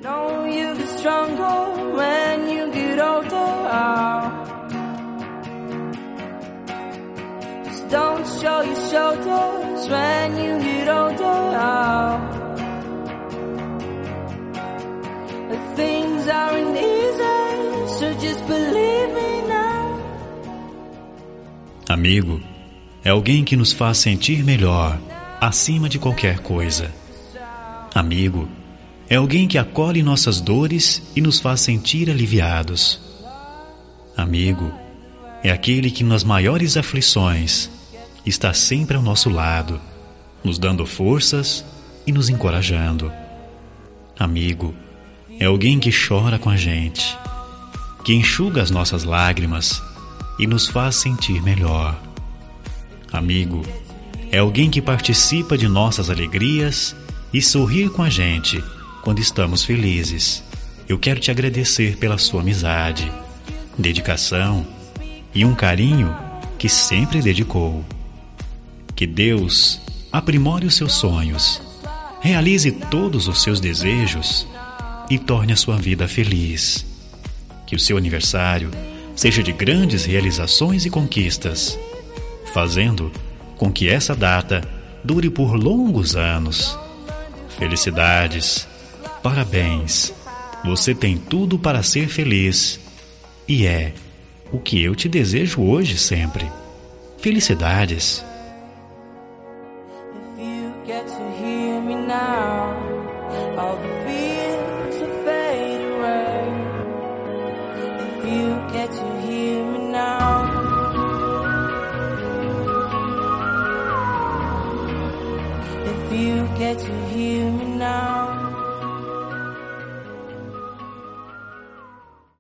Know you get stronger when you get older. Just don't show your shoulders when you get older. Things aren't easy, so just believe me now. Amigo é alguém que nos faz sentir melhor acima de qualquer coisa. Amigo é alguém que acolhe nossas dores e nos faz sentir aliviados. Amigo é aquele que nas maiores aflições está sempre ao nosso lado, nos dando forças e nos encorajando. Amigo é alguém que chora com a gente, que enxuga as nossas lágrimas e nos faz sentir melhor. Amigo é alguém que participa de nossas alegrias e sorri com a gente quando estamos felizes. Eu quero te agradecer pela sua amizade, dedicação e um carinho que sempre dedicou. Que Deus aprimore os seus sonhos, realize todos os seus desejos e torne a sua vida feliz. Que o seu aniversário seja de grandes realizações e conquistas, fazendo com que essa data dure por longos anos. Felicidades, parabéns, você tem tudo para ser feliz e é o que eu te desejo hoje sempre. Felicidades.